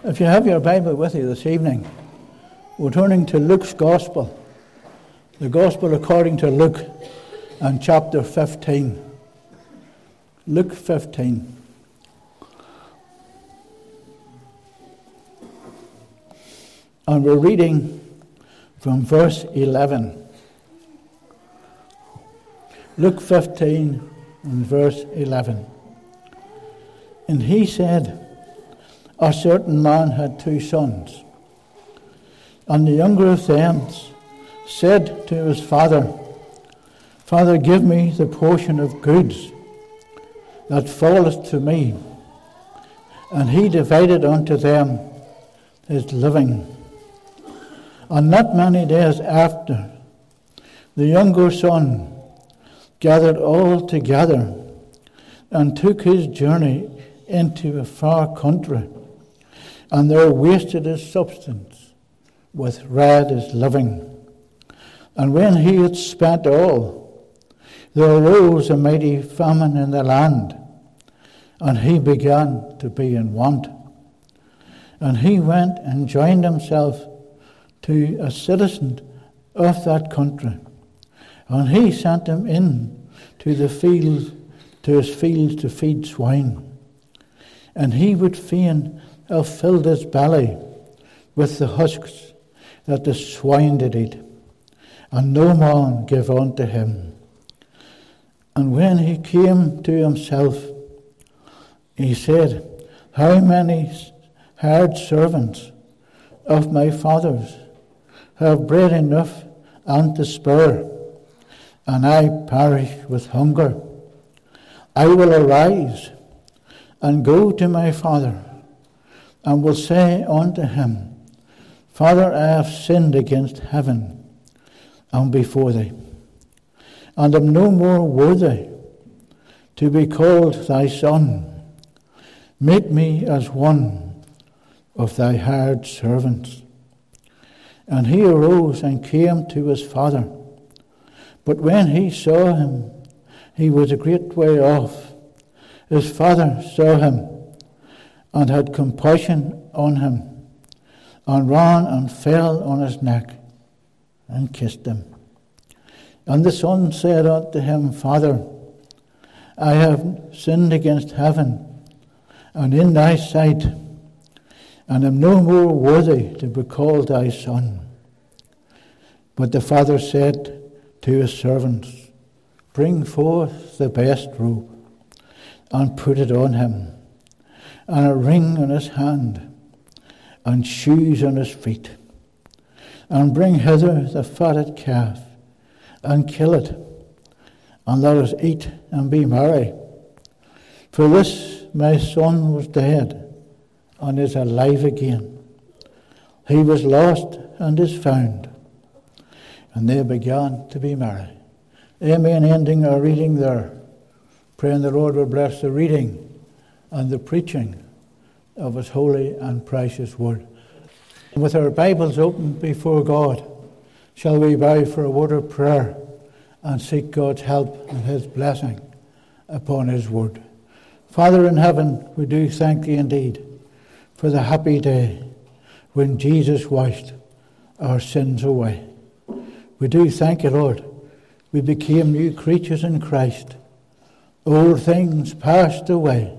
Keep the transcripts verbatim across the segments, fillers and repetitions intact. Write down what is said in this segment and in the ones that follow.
If you have your Bible with you this evening, we're turning to Luke's Gospel, the Gospel according to Luke, and chapter fifteen. Luke fifteen. And we're reading from verse eleven. Luke fifteen and verse eleven. And he said, a certain man had two sons, and the younger of them said to his father, Father, give me the portion of goods that falleth to me. And he divided unto them his living. And not many days after, the younger son gathered all together and took his journey into a far country, and there wasted his substance with riotous living. And when he had spent all, there arose a mighty famine in the land, and he began to be in want. And he went and joined himself to a citizen of that country, and he sent him in to the field, to his fields to feed swine. And he would fain have filled his belly with the husks that the swine did eat, and no man gave unto him. And when he came to himself, he said, how many hired servants of my father's have bread enough and to spare, and I perish with hunger. I will arise and go to my father, and will say unto him, Father, I have sinned against heaven and before thee, and am no more worthy to be called thy son. Make me as one of thy hired servants. And he arose and came to his father. But when he saw him, he was a great way off. His father saw him, and had compassion on him, and ran and fell on his neck, and kissed him. And the son said unto him, Father, I have sinned against heaven, and in thy sight, and am no more worthy to be called thy son. But the father said to his servants, Bring forth the best robe, and put it on him, and a ring on his hand, and shoes on his feet. And bring hither the fatted calf, and kill it, and let us eat and be merry. For this my son was dead, and is alive again. He was lost, and is found. And they began to be merry. Amen. Ending our reading there. Praying the Lord will bless the reading and the preaching of his holy and precious word. With our Bibles open before God, shall we bow for a word of prayer and seek God's help and his blessing upon his word. Father in heaven, we do thank thee indeed for the happy day when Jesus washed our sins away. We do thank you, Lord. We became new creatures in Christ. All things passed away.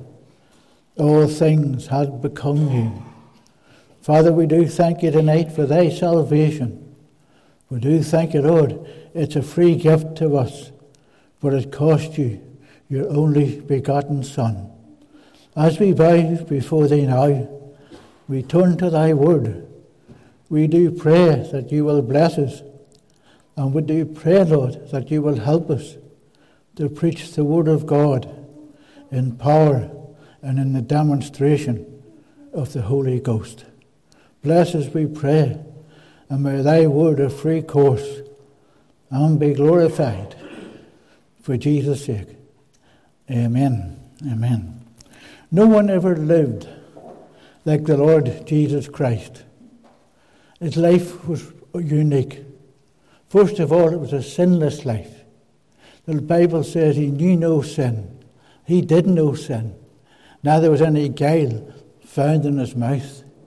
All things had become new. Father, we do thank you tonight for thy salvation. We do thank you, Lord. It's a free gift to us, but it cost you your only begotten Son. As we bow before thee now, we turn to thy word. We do pray that you will bless us, and we do pray, Lord, that you will help us to preach the word of God in power and in the demonstration of the Holy Ghost. Bless us, we pray, and may thy word a free course and be glorified for Jesus' sake. Amen. Amen. No one ever lived like the Lord Jesus Christ. His life was unique. First of all, it was a sinless life. The Bible says he knew no sin. He did no sin. Neither was any guile found in his mouth.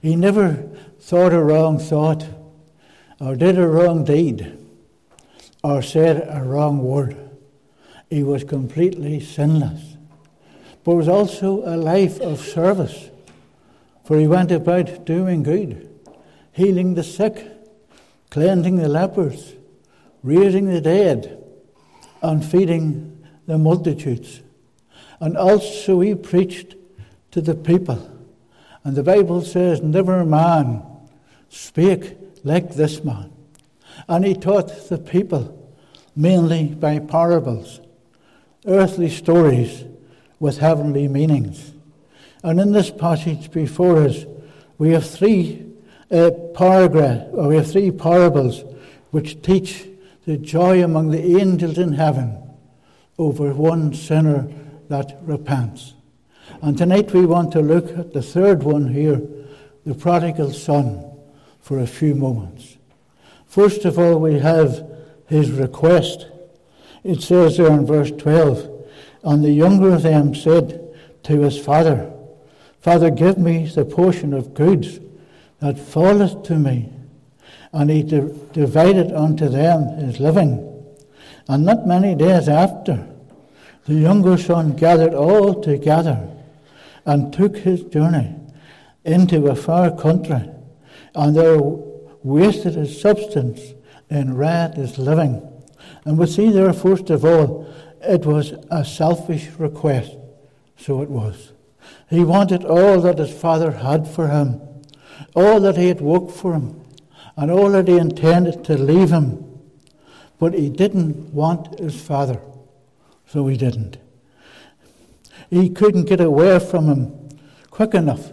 He never thought a wrong thought, or did a wrong deed, or said a wrong word. He was completely sinless. But it was also a life of service, for he went about doing good, healing the sick, cleansing the lepers, raising the dead, and feeding the multitudes. And also he preached to the people. And the Bible says, never man spake like this man. And he taught the people mainly by parables, earthly stories with heavenly meanings. And in this passage before us, we have three uh, paragraph, or we have three parables which teach the joy among the angels in heaven over one sinner that repents. And tonight we want to look at the third one here, the prodigal son, for a few moments. First of all, we have his request. It says there in verse twelve, and the younger of them said to his father, Father, give me the portion of goods that falleth to me. And he di- divided unto them his living. And not many days after, the younger son gathered all together and took his journey into a far country, and there wasted his substance in riotous living. And we see there, first of all, it was a selfish request. So it was. He wanted all that his father had for him, all that he had worked for him, and all that he intended to leave him. But he didn't want his father, so he didn't. He couldn't get away from him quick enough,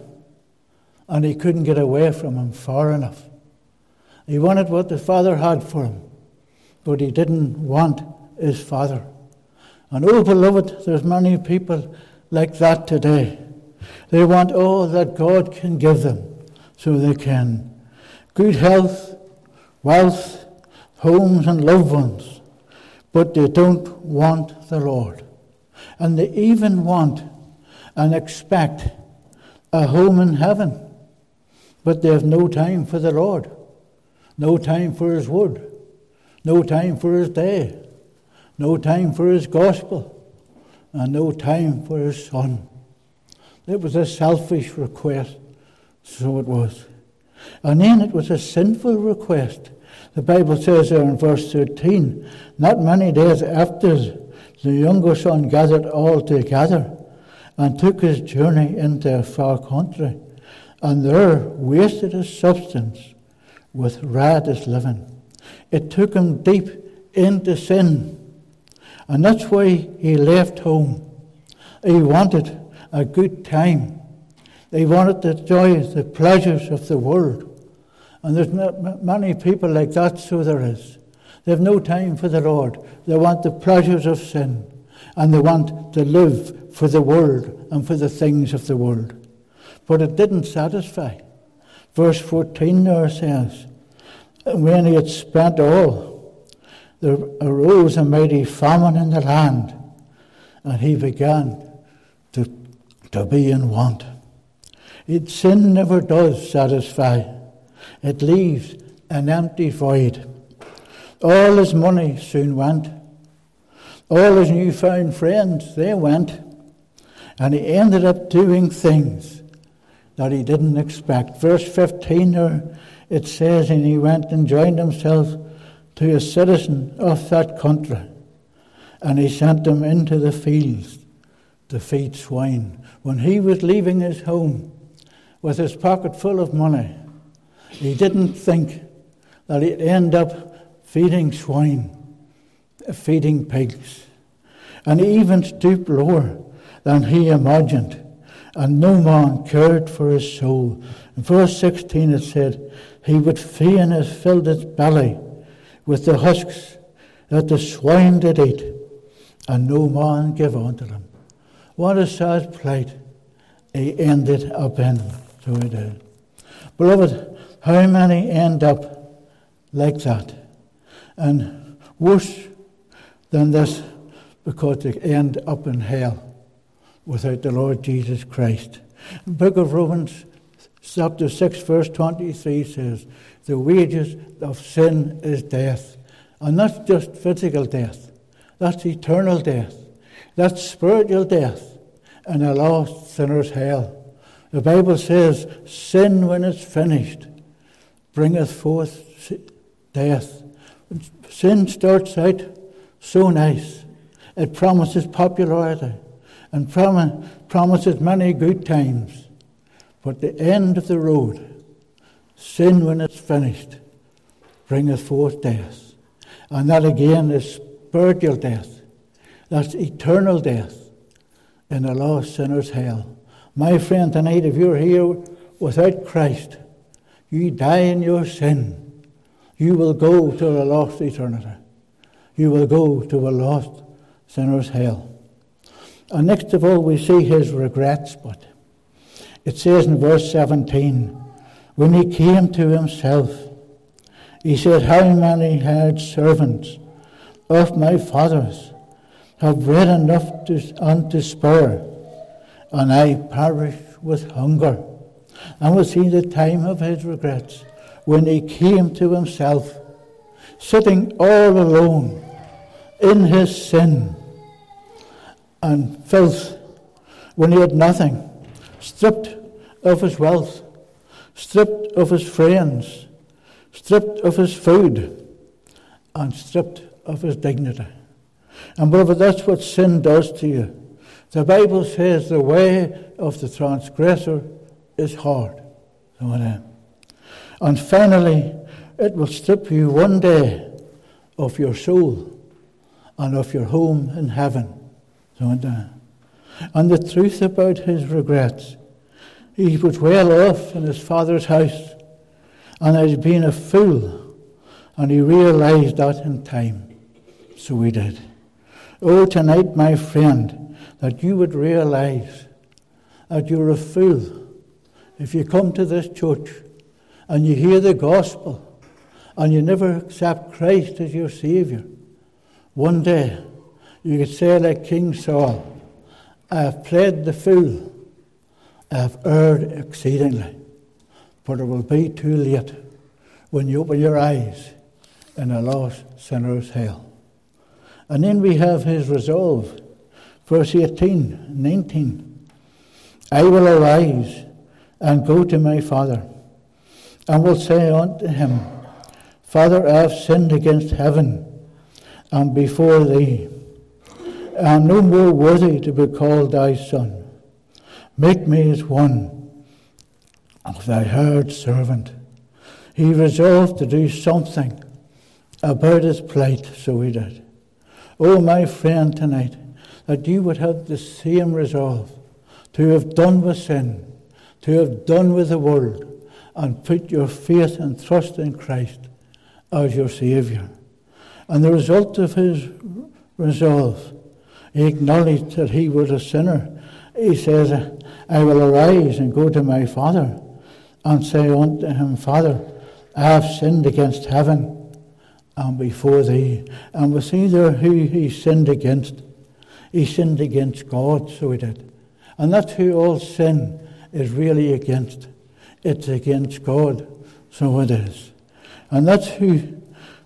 and he couldn't get away from him far enough. He wanted what the father had for him, but he didn't want his father. And oh, beloved, there's many people like that today. They want all that God can give them, so they can. Good health, wealth, homes and loved ones, but they don't want the Lord. And they even want and expect a home in heaven, but they have no time for the Lord, no time for his word, no time for his day, no time for his gospel, and no time for his son. It was a selfish request, so it was. And then it was a sinful request. The Bible says there in verse thirteen, not many days after, the younger son gathered all together and took his journey into a far country, and there wasted his substance with riotous living. It took him deep into sin, and that's why he left home. He wanted a good time. They wanted to enjoy the pleasures of the world. And there's not many people like that, so there is. They have no time for the Lord. They want the pleasures of sin, and they want to live for the world and for the things of the world. But it didn't satisfy. Verse fourteen there says, when he had spent all, there arose a mighty famine in the land, and he began to, to be in want. It, sin never does satisfy. It leaves an empty void. All his money soon went. All his newfound friends, they went. And he ended up doing things that he didn't expect. Verse fifteen there, it says, and he went and joined himself to a citizen of that country, and he sent him into the fields to feed swine. When he was leaving his home with his pocket full of money, he didn't think that he'd end up feeding swine, feeding pigs. And he even stooped lower than he imagined, and no man cared for his soul. In verse sixteen it said, he would fain have filled his belly with the husks that the swine did eat, and no man gave unto them. What a sad plight he ended up in. So he did. Beloved, how many end up like that? And worse than this, because they end up in hell without the Lord Jesus Christ. The book of Romans Chapter six, verse twenty-three says, the wages of sin is death. And that's just physical death. That's eternal death. That's spiritual death and a lost sinner's hell. The Bible says, sin when it's finished bringeth forth death. Sin starts out so nice. It promises popularity and prom- promises many good times. But the end of the road, sin when it's finished, bringeth forth death. And that again is spiritual death. That's eternal death in a lost sinner's hell. My friend, tonight, if you're here without Christ, you die in your sin. You will go to a lost eternity. You will go to a lost sinner's hell. And next of all, we see his regrets. But it says in verse seventeen, when he came to himself, he said, how many hired servants of my father's have bread enough to, and to spare, and I perish with hunger. And we see the time of his regrets when he came to himself, sitting all alone in his sin and filth, when he had nothing, stripped of his wealth, stripped of his friends, stripped of his food, and stripped of his dignity. And beloved, that's what sin does to you. The Bible says the way of the transgressor is hard. And finally, it will strip you one day of your soul and of your home in heaven. And the truth about his regrets, he was well off in his father's house, and had been a fool, and he realized that in time. So he did. Oh, tonight, my friend, that you would realize that you're a fool if you come to this church and you hear the gospel and you never accept Christ as your Savior. One day you could say like King Saul, I have played the fool, I have erred exceedingly, but it will be too late when you open your eyes in a lost sinner's hell. And then we have his resolve. Verse eighteen, nineteen. I will arise and go to my father, and will say unto him, Father, I have sinned against heaven and before thee. I am no more worthy to be called thy son. Make me as one of thy hired servant. He resolved to do something about his plight, so he did. Oh, my friend, tonight, that you would have the same resolve to have done with sin, to have done with the world, and put your faith and trust in Christ as your Saviour. And the result of his resolve, he acknowledged that he was a sinner. He says, I will arise and go to my father, and say unto him, Father, I have sinned against heaven and before thee. And we see there who he sinned against. He sinned against God, so he did. And that's who all sin is really against. It's against God, so it is. And that's who,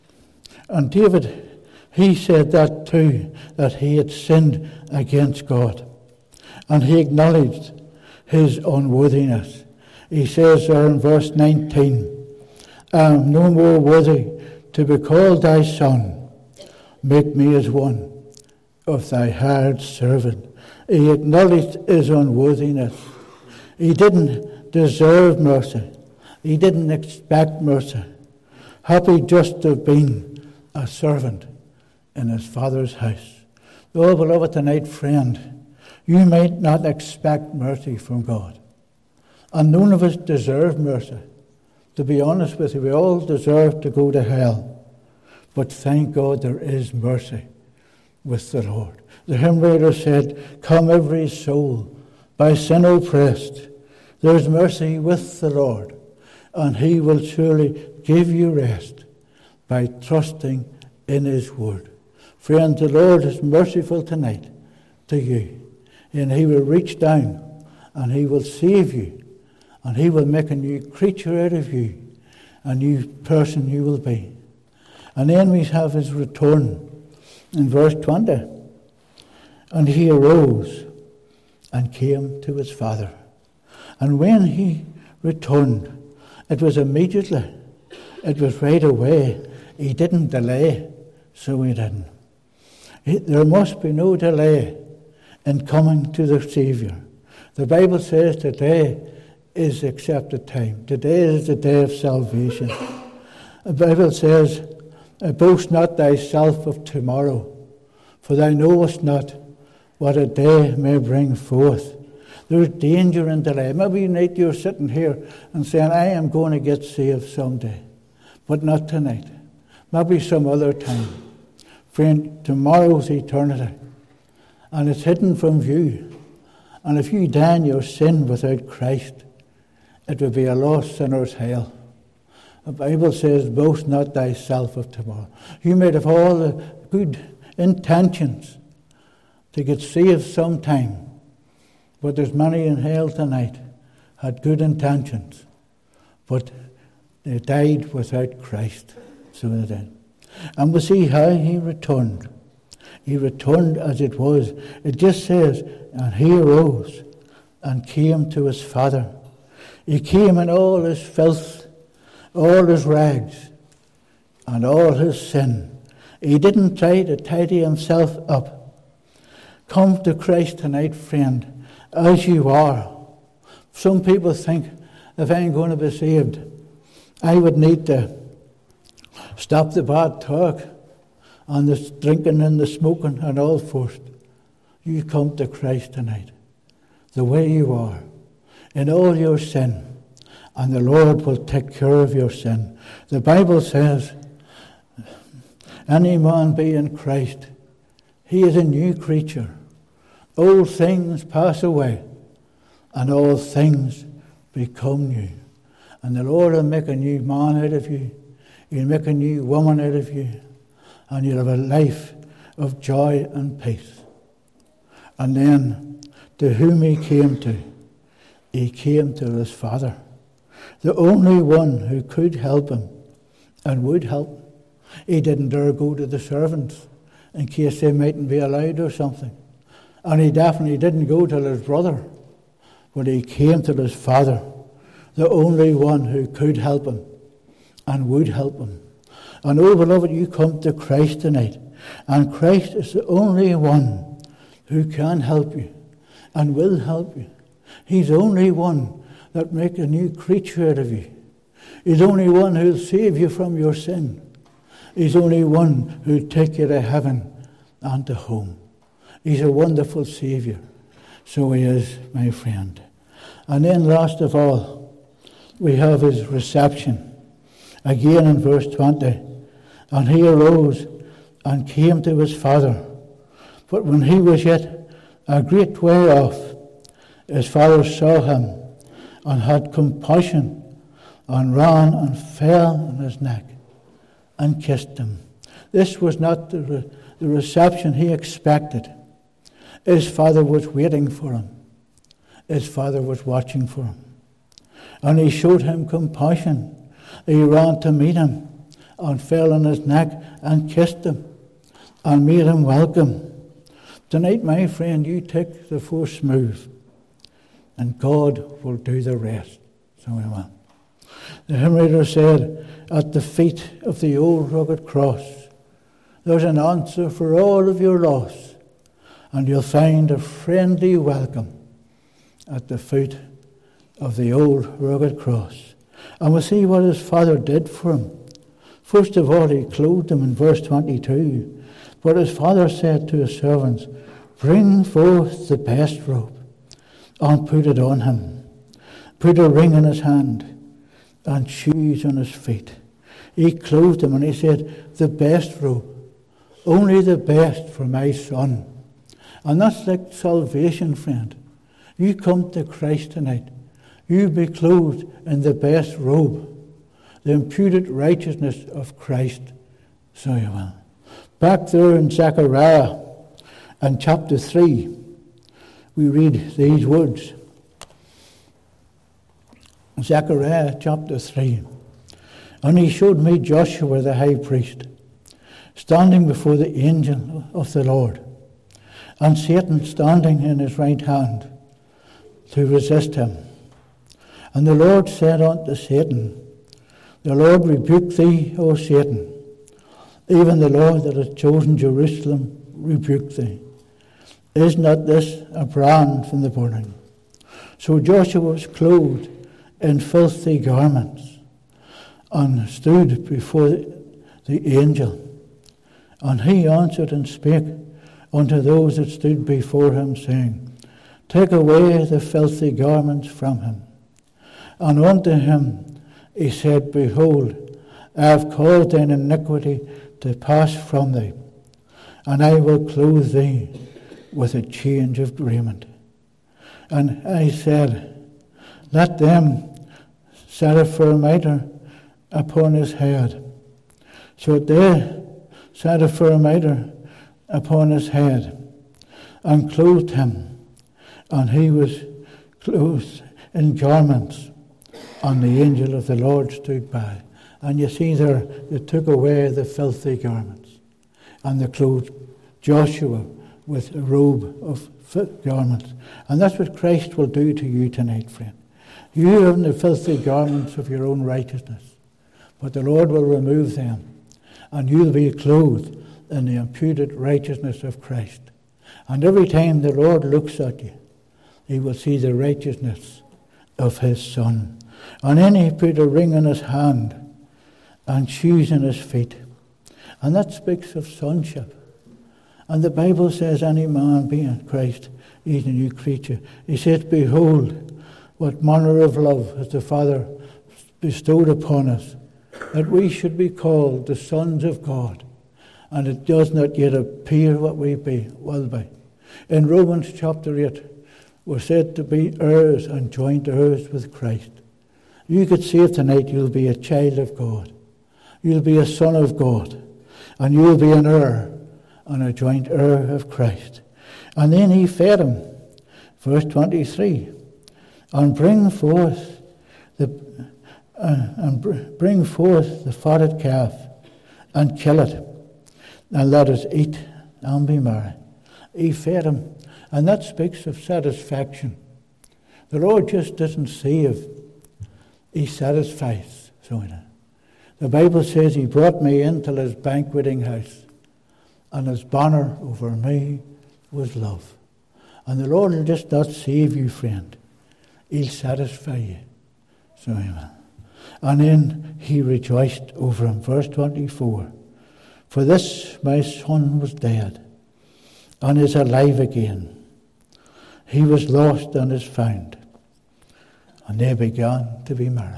and David, he said that too, that he had sinned against God. And he acknowledged his unworthiness. He says there in verse nineteen, I am no more worthy to be called thy son. Make me as one of thy hired servant. He acknowledged his unworthiness. He didn't deserve mercy. He didn't expect mercy. Happy just to have been a servant in his father's house. Oh, beloved, tonight, friend, you might not expect mercy from God. And none of us deserve mercy. To be honest with you, we all deserve to go to hell. But thank God there is mercy with the Lord. The hymn writer said, come every soul by sin oppressed, there's mercy with the Lord, and he will surely give you rest by trusting in his word. Friend, the Lord is merciful tonight to you, and he will reach down and he will save you, and he will make a new creature out of you, a new person you will be. And then we have his return in verse twenty. And he arose and came to his father. And when he returned, it was immediately. It was right away. He didn't delay, so he didn't. There must be no delay in coming to the Saviour. The Bible says today is the accepted time. Today is the day of salvation. The Bible says, boast not thyself of tomorrow, for thou knowest not what a day may bring forth. There's danger in delay. Maybe tonight you're sitting here and saying, I am going to get saved someday, but not tonight. Maybe some other time. Friend, tomorrow's eternity, and it's hidden from view. And if you die in your sin without Christ, it would be a lost sinner's hell. The Bible says, boast not thyself of tomorrow. You might have all the good intentions to get saved sometime, but there's many in hell tonight had good intentions, but they died without Christ. So they did. And we see how he returned. He returned as it was. It just says, and he arose and came to his father. He came in all his filth, all his rags, and all his sin. He didn't try to tidy himself up. Come to Christ tonight, friend, as you are. Some people think, if I'm going to be saved, I would need to stop the bad talk and the drinking and the smoking and all first. You come to Christ tonight, the way you are, in all your sin, and the Lord will take care of your sin. The Bible says, any man be in Christ, he is a new creature. Old things pass away, and all things become new. And the Lord will make a new man out of you. He'll make a new woman out of you. And you'll have a life of joy and peace. And then, to whom he came to? He came to his Father, the only one who could help him and would help him. He didn't dare go to the servants in case they mightn't be allowed or something. And he definitely didn't go to his brother, but he came to his Father, the only one who could help him and would help him. And oh, beloved, you come to Christ tonight, and Christ is the only one who can help you and will help you. He's the only one that makes a new creature out of you. He's the only one who'll save you from your sin. He's the only one who'll take you to heaven and to home. He's a wonderful Saviour. So he is, my friend. And then last of all, we have his reception. Again in verse twenty. And he arose and came to his father. But when he was yet a great way off, his father saw him and had compassion and ran and fell on his neck and kissed him. This was not the, re- the reception he expected. His father was waiting for him. His father was watching for him. And he showed him compassion. He ran to meet him and fell on his neck and kissed him and made him welcome. Tonight, my friend, you take the first move and God will do the rest. So we will. The hymn writer said, at the feet of the old rugged cross, there's an answer for all of your loss, and you'll find a friendly welcome at the foot of the old rugged cross. And we'll see what his father did for him. First of all, he clothed him in verse twenty-two. But his father said to his servants, bring forth the best robe and put it on him. Put a ring in his hand and shoes on his feet. He clothed him and he said, the best robe, only the best for my son. And that's like salvation, friend. You come to Christ tonight. You be clothed in the best robe, the imputed righteousness of Christ. So you will. Back there in Zechariah and chapter three, we read these words. Zechariah chapter three. And he showed me Joshua the high priest, standing before the angel of the Lord, and Satan standing in his right hand to resist him. And the Lord said unto Satan, The Lord rebuke thee, O Satan. Even the Lord that hath chosen Jerusalem rebuke thee. Is not this a brand from the burning? So Joshua was clothed in filthy garments, and stood before the angel. And he answered and spake unto those that stood before him, saying, Take away the filthy garments from him. And unto him he said, Behold, I have caused thine iniquity to pass from thee, and I will clothe thee with a change of raiment. And I said, Let them set a thermometer upon his head. So they set a thermometer upon his head, and clothed him, and he was clothed in garments, and the angel of the Lord stood by. And you see there, they took away the filthy garments, and they clothed Joshua with a robe of garments. And that's what Christ will do to you tonight, friend. You have the filthy garments of your own righteousness, but the Lord will remove them, and you'll be clothed in the imputed righteousness of Christ. And every time the Lord looks at you, he will see the righteousness of his Son. And then he put a ring on his hand and shoes in his feet. And that speaks of sonship. And the Bible says, any man be in Christ, he is a new creature. He says, Behold, what manner of love has the Father bestowed upon us, that we should be called the sons of God. And it does not yet appear what we be, will be. In Romans chapter eight, we're said to be heirs and joint heirs with Christ. You could say tonight, you'll be a child of God. You'll be a son of God. And you'll be an heir and a joint heir of Christ. And then he fed him. Verse twenty-three. And bring forth the uh, and br- bring forth the fatted calf, and kill it, and let us eat and be merry. He fed him, and that speaks of satisfaction. The Lord just doesn't save; he satisfies. So the Bible says he brought me into his banqueting house, and his banner over me was love. And the Lord will just not save you, friend. He'll satisfy you. So, amen. And then he rejoiced over him. Verse twenty-four. For this my son was dead, and is alive again. He was lost and is found. And they began to be merry.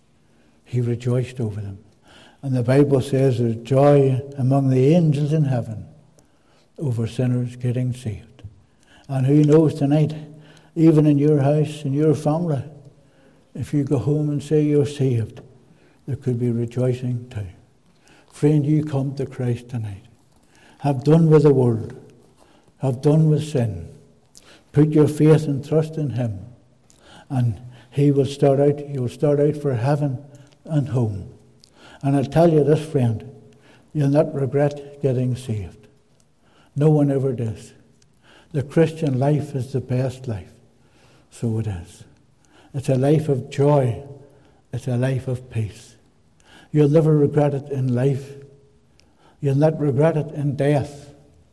He rejoiced over them. And the Bible says there's joy among the angels in heaven over sinners getting saved. And who knows tonight, even in your house, in your family, if you go home and say you're saved, there could be rejoicing too. Friend, you come to Christ tonight. Have done with the world. Have done with sin. Put your faith and trust in him. And he will start out, you'll start out for heaven and home. And I'll tell you this, friend, you'll not regret getting saved. No one ever does. The Christian life is the best life. So it is. It's a life of joy. It's a life of peace. You'll never regret it in life. You'll not regret it in death.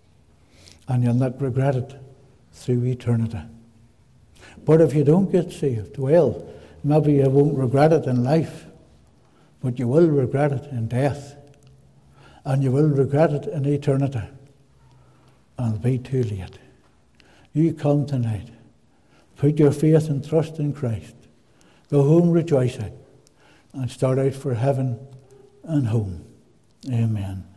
And you'll not regret it through eternity. But if you don't get saved, well, maybe you won't regret it in life, but you will regret it in death. And you will regret it in eternity. And it'll be too late. You come tonight. Put your faith and trust in Christ. Go home rejoicing and start out for heaven and home. Amen.